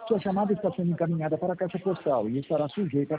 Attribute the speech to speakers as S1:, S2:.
S1: Sua chamada está sendo encaminhada para a caixa postal e estará sujeita a